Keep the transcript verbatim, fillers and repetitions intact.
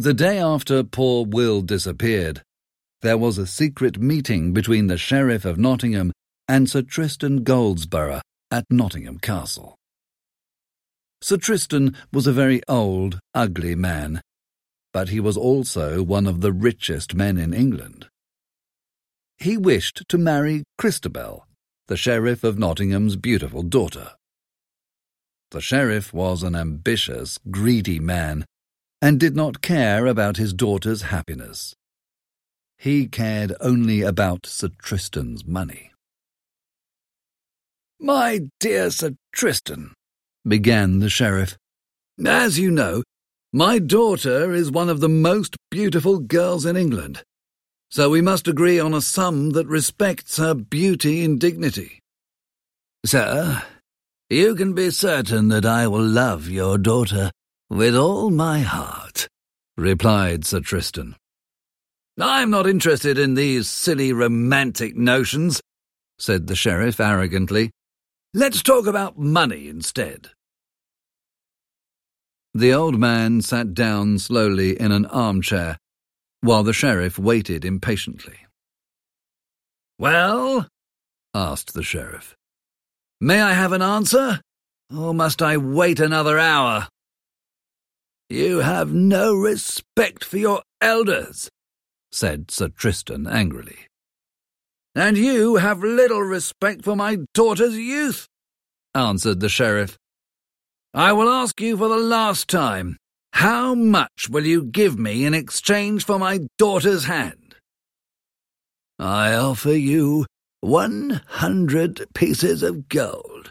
The day after poor Will disappeared, there was a secret meeting between the Sheriff of Nottingham and Sir Tristan Goldsborough at Nottingham Castle. Sir Tristan was a very old, ugly man, but he was also one of the richest men in England. He wished to marry Christabel, the Sheriff of Nottingham's beautiful daughter. The Sheriff was an ambitious, greedy man, and did not care about his daughter's happiness. He cared only about Sir Tristan's money. "My dear Sir Tristan," began the Sheriff, "as you know, my daughter is one of the most beautiful girls in England, so we must agree on a sum that respects her beauty and dignity." "Sir, you can be certain that I will love your daughter with all my heart," replied Sir Tristan. "I'm not interested in these silly romantic notions," said the Sheriff arrogantly. "Let's talk about money instead." The old man sat down slowly in an armchair, while the Sheriff waited impatiently. "Well?" asked the Sheriff. "May I have an answer, or must I wait another hour?" "You have no respect for your elders," said Sir Tristan angrily. "And you have little respect for my daughter's youth," answered the Sheriff. "I will ask you for the last time, how much will you give me in exchange for my daughter's hand?" "I offer you one hundred pieces of gold,"